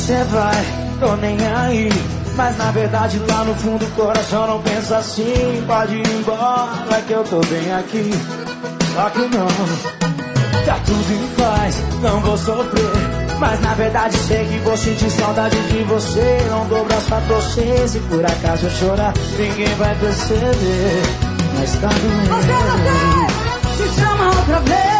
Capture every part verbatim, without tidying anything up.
cê vai, tô nem aí. Mas na verdade lá no fundo o coração não pensa assim. Pode ir embora que eu tô bem aqui. Só que não, tá tudo em paz, não vou sofrer. Mas na verdade sei que vou sentir saudade de você. Não dou braço pra torcer, se por acaso eu chorar ninguém vai perceber. Mas tá doendo. Você, você, se chama outra vez.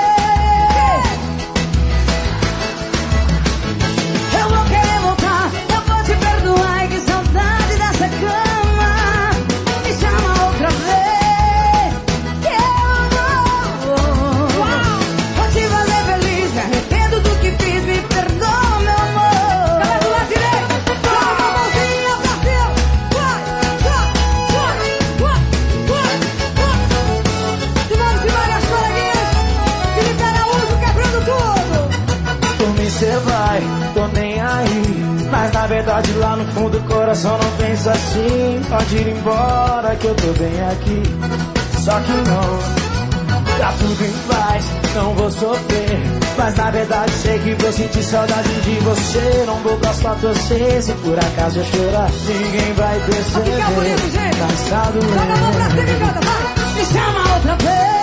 Eu vou querer voltar, eu vou te perdoar. E que saudade dessa cama. Me chama outra vez, que eu vou. Vou te fazer feliz, me arrependo do que fiz. Me perdoa, meu amor. Galera do lado direito, toma uma mãozinha pra cima. Vai, vai, vai, vai, vai, vai. Simone, Simone, as coleguinhas. Felipe Araújo quebrando tudo. Por mim cê vai, tô nem aí. Mas na verdade lá no fundo o coração não pensa assim. Pode ir embora que eu tô bem aqui. Só que não, tá tudo em paz, não vou sofrer. Mas na verdade sei que vou sentir saudade de você. Não dou braço pra torcer, se por acaso eu chorar ninguém vai perceber. Fica bonito, gente. Mas tá doendo. Joga a mão pra cima e canta, vai. Me chama outra vez.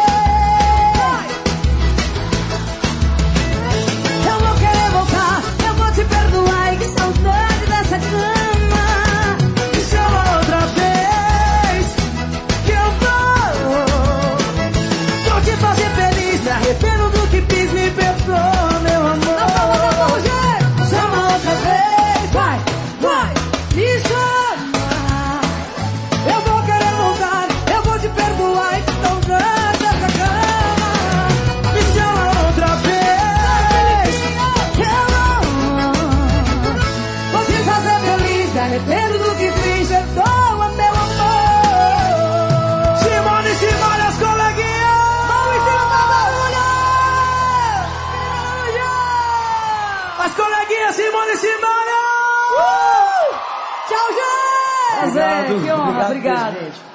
Eu vou querer voltar, eu vou te perdoar. E que saudade dessa cama. Me chama outra vez, que eu vou. Vou te fazer feliz, me arrependo do que fiz. Me perdoa, meu amor. Não, não, não, não, gente. Chama outra vez, vai, vai. Me chama. Eu vou querer voltar, eu vou te perdoar. E que saudade dessa cama. Me chama outra vez, que eu vou. Vou te fazer feliz, me arrependo do que fiz. Perdoa, meu amor. Simone, Simone, as coleguinhas. Vamos em cima da barulho. As coleguinhas, Simone, Simone. Tchau, gente. Obrigado, Que honra, obrigado, obrigado. gente.